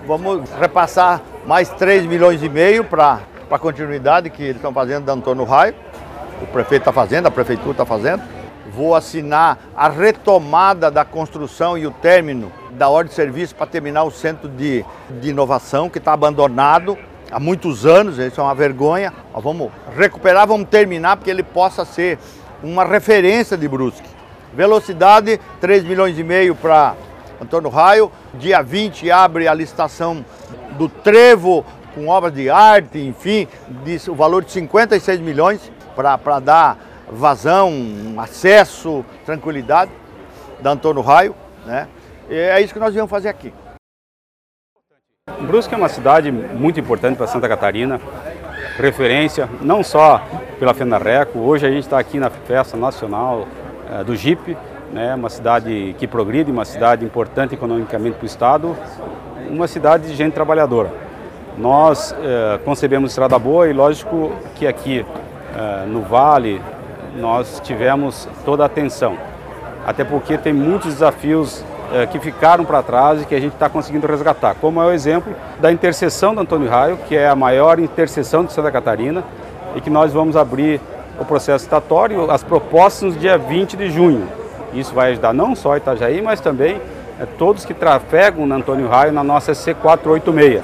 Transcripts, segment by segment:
vamos repassar mais 3,5 milhões para a continuidade que eles estão fazendo da Antônio Raio. O prefeito está fazendo, a prefeitura está fazendo. Vou assinar a retomada da construção e o término da ordem de serviço para terminar o centro de inovação que está abandonado há muitos anos, isso é uma vergonha. Nós vamos recuperar, vamos terminar porque ele possa ser uma referência de Brusque. Velocidade, 3,5 milhões para Antônio Raio. Dia 20 abre a licitação do trevo com obras de arte, enfim, o valor de 56 milhões para dar vazão, acesso, tranquilidade da Antônio Raio, né? E é isso que nós viemos fazer aqui. Brusque é uma cidade muito importante para Santa Catarina, referência não só pela FENARRECO. Hoje a gente está aqui na Festa Nacional do Jeep, né? Uma cidade que progride, uma cidade importante economicamente para o Estado, uma cidade de gente trabalhadora. Nós concebemos estrada boa e lógico que aqui no Vale nós tivemos toda a atenção, até porque tem muitos desafios que ficaram para trás e que a gente está conseguindo resgatar, como é o exemplo da interseção do Antônio Raio, que é a maior interseção de Santa Catarina e que nós vamos abrir o processo licitatório, as propostas no dia 20 de junho. Isso vai ajudar não só Itajaí, mas também todos que trafegam no Antônio Raio na nossa C486.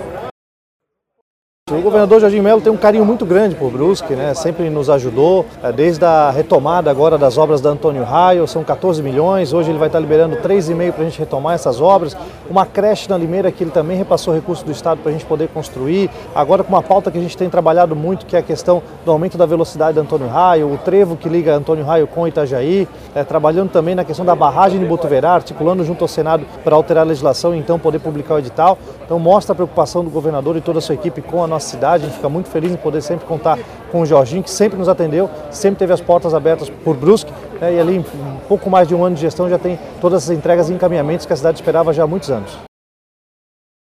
O governador Jorginho Melo tem um carinho muito grande por Brusque, né? Sempre nos ajudou, desde a retomada agora das obras da Antônio Raio, são 14 milhões, hoje ele vai estar liberando 3,5 para a gente retomar essas obras, uma creche na Limeira que ele também repassou recursos do Estado para a gente poder construir, agora com uma pauta que a gente tem trabalhado muito, que é a questão do aumento da velocidade da Antônio Raio, o trevo que liga Antônio Raio com Itajaí, trabalhando também na questão da barragem de Botuverá, articulando junto ao Senado para alterar a legislação e então poder publicar o edital. Então mostra a preocupação do governador e toda a sua equipe com a nossa cidade. A gente fica muito feliz em poder sempre contar com o Jorginho, que sempre nos atendeu, sempre teve as portas abertas por Brusque, né? E ali, um pouco mais de um ano de gestão, já tem todas as entregas e encaminhamentos que a cidade esperava já há muitos anos.